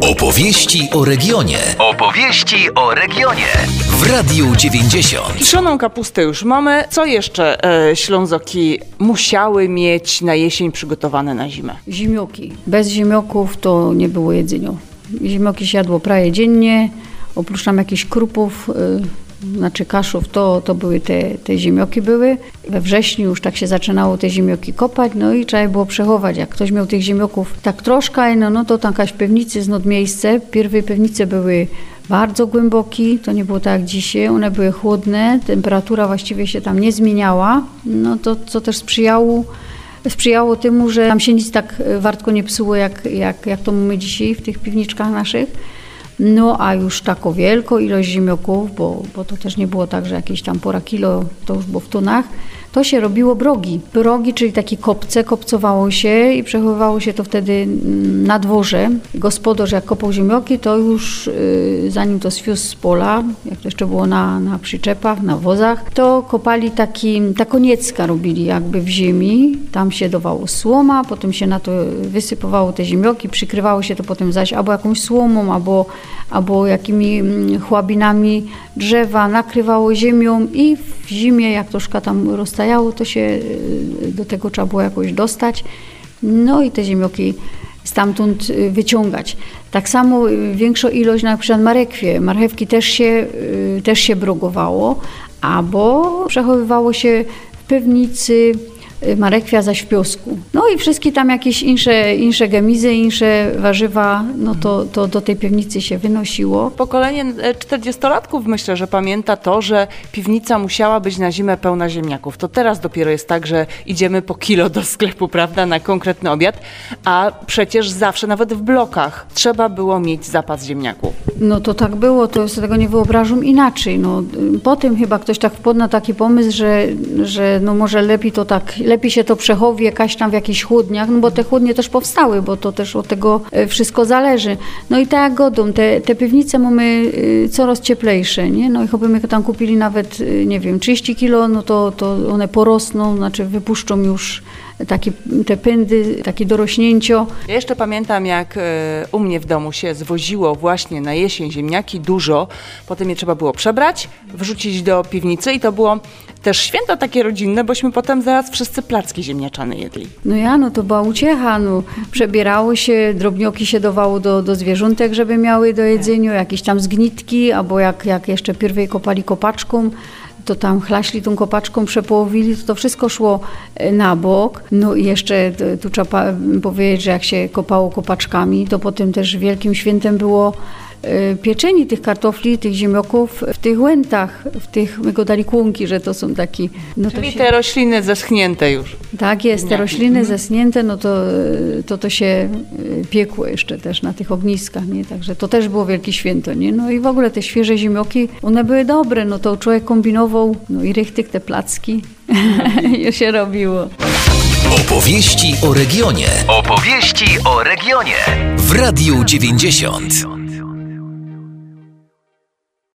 Opowieści o regionie. Opowieści o regionie. W Radiu 90. Kiszoną kapustę już mamy. Co jeszcze Ślązoki musiały mieć na jesień przygotowane na zimę? Zimioki. Bez zimioków to nie było jedzenia. Zimioki się jadło prawie dziennie. Oprócz tam jakichś krupów, znaczy kaszów, to były te zimioki były. We wrześniu już tak się zaczynało te zimioki kopać, no i trzeba było przechować. Jak ktoś miał tych zimioków tak troszkę, no to tam jakaś pewnicy znot miejsce. Pierwej pewnice były bardzo głębokie, to nie było tak jak dzisiaj, one były chłodne, temperatura właściwie się tam nie zmieniała, no to co też sprzyjało temu, że tam się nic tak wartko nie psuło, jak to mamy dzisiaj w tych piwniczkach naszych. No a już taką wielką ilość zimioków, bo to też nie było tak, że jakieś tam pora kilo, to już było w tonach, to się robiło brogi. Brogi, czyli takie kopce, kopcowało się i przechowywało się to wtedy na dworze. Gospodarz jak kopał zimioki, to już zanim to zwiózł z pola, jak to jeszcze było na przyczepach, na wozach, to kopali taką niecka robili jakby w ziemi. Tam się dawało słoma, potem się na to wysypywało te zimioki, przykrywało się to potem zaś albo jakąś słomą, albo jakimi chłabinami drzewa, nakrywało ziemią i w zimie, jak troszkę tam roztajało, to się do tego trzeba było jakoś dostać. No i te zimioki stamtąd wyciągać. Tak samo większą ilość na przykład marchewki też się brogowało, albo przechowywało się w piwnicy, marekwia zaś w piosku. No i wszystkie tam jakieś insze gemizy, insze warzywa, no to do tej piwnicy się wynosiło. Pokolenie 40-latków myślę, że pamięta to, że piwnica musiała być na zimę pełna ziemniaków. To teraz dopiero jest tak, że idziemy po kilo do sklepu, prawda, na konkretny obiad, a przecież zawsze, nawet w blokach, trzeba było mieć zapas ziemniaków. No to tak było, to sobie tego nie wyobrażam inaczej. No, potem chyba ktoś tak wpadł na taki pomysł, że no może lepiej się to przechowi jakaś tam w jakichś chłodniach, no bo te chłodnie też powstały, bo to też od tego wszystko zależy. No i tak jak godą, te piwnice mamy coraz cieplejsze, nie? No i choćbyśmy tam kupili nawet, nie wiem, 30 kilo, no to one porosną, znaczy wypuszczą już te pędy, takie dorośnięcio. Ja jeszcze pamiętam, jak u mnie w domu się zwoziło właśnie na jesień ziemniaki dużo, potem je trzeba było przebrać, wrzucić do piwnicy i to było też święto takie rodzinne, bośmy potem zaraz wszyscy placki ziemniaczane jedli. No to była uciecha, przebierało się, drobnioki się dawało do zwierzątek, żeby miały do jedzenia, jakieś tam zgnitki, albo jak jeszcze pierwej kopali kopaczką, to tam chlaśli tą kopaczką, przepołowili, to wszystko szło na bok. No i jeszcze tu trzeba powiedzieć, że jak się kopało kopaczkami, to potem też wielkim świętem było pieczenie tych kartofli, tych ziemioków w tych łętach, w tych, my go dali kłunki, że to są taki... No czyli te rośliny zeschnięte już. Tak jest, te rośliny zeschnięte, no to się piekło jeszcze też na tych ogniskach, nie? Także to też było wielkie święto, nie? No i w ogóle te świeże zimioki, one były dobre, no to człowiek kombinował, no i rychtyk, te placki i się robiło. Opowieści o regionie. Opowieści o regionie. W Radiu 90.